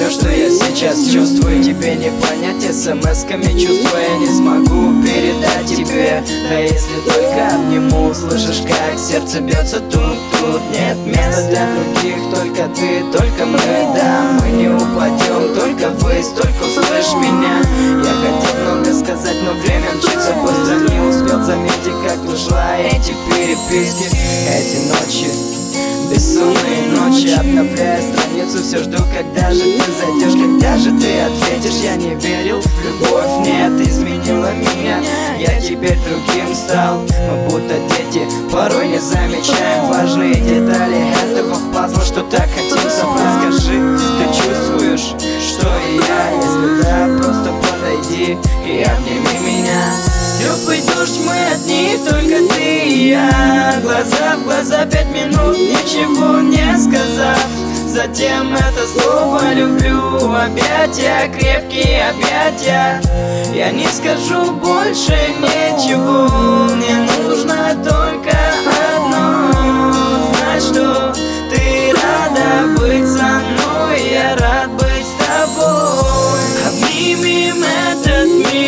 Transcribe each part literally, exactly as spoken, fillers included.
все, что я сейчас чувствую, тебе не понять смс-ками чувства я не смогу передать тебе. Да если только обниму, слышишь, как сердце бьется тут-тут. Нет места для других, только ты, только мы. Да, мы не упадем, только ввысь, только услышь меня. Я хотел много сказать, но время мчится быстро. Не успел заметить, как ушла эти переписки, эти ночи, бессонные ночи. Обновляя страницу, все жду, когда же ты зайдешь, когда же ты ответишь. Я не верил в любовь, нет, изменила меня. Я теперь другим стал, мы будто дети, порой не замечаем важные детали этого пазла, что так хотим собрать. Скажи, ты чувствуешь, что и я? Если да, просто подойди и обними меня. Теплый дождь, мы одни, только ты и я. Глаза в глаза, пять минут, ничего не сказав. Затем это слово люблю. Объятия, крепкие объятия. Я не скажу больше ничего. Мне нужно только одно: знать, что ты рада быть со мной. Я рад быть с тобой. Обнимем этот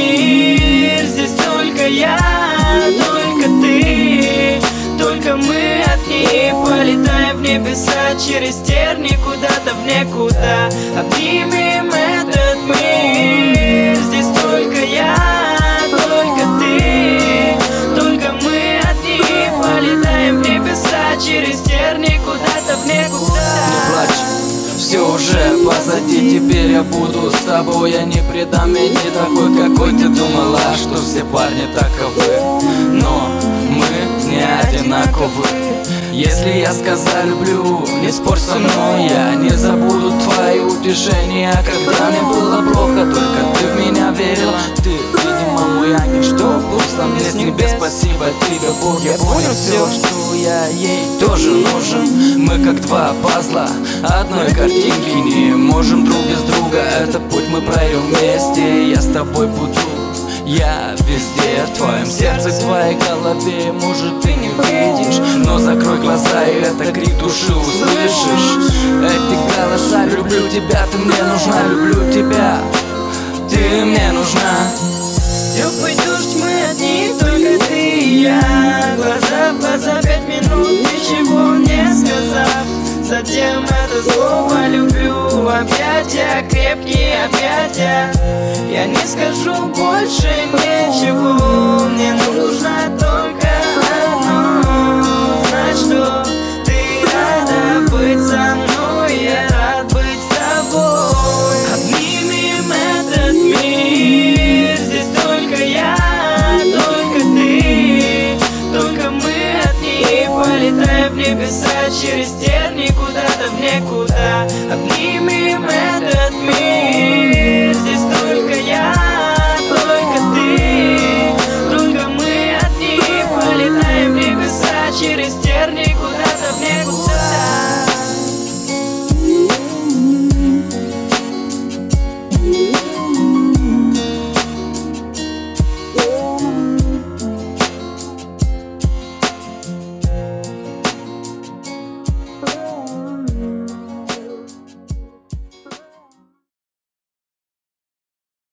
мир. Здесь только я, только ты, только мы одни. Полетаем в небеса через терни, куда-то в никуда. Обнимем этот мир. Здесь только я, только ты, только мы одни. Полетаем в небеса через терни, куда-то в никуда. Не плачь, все уже позади, теперь я буду с тобой. Я не предам, я не такой, какой ты думала, что все парни таковы. Но мы не одинаковы. Если я сказал люблю, не спорь со мной. Я не забуду твои утешения, когда мне было плохо, только ты в меня верила. Ты, видимо, мой ангел, что просто мне с небес. Спасибо тебе, Бог, я понял все, что я ей тоже нужен. Мы как два пазла одной картинки, не можем друг без друга. Это путь мы пройдем вместе, я с тобой буду. Я везде, в твоем сердце, в твоей голове. Может, ты не видишь, но закрой глаза, и это крик души услышишь. Эти голоса: люблю тебя, ты мне нужна, люблю тебя, ты мне нужна. Теплый дождь, мы одни, только ты и я. Глаза в глаза, пять минут, ничего не сказав. Затем это слово люблю. Объятия, крепкие объятия. Я не скажу больше ничего. Мне нужно только одно: знать, что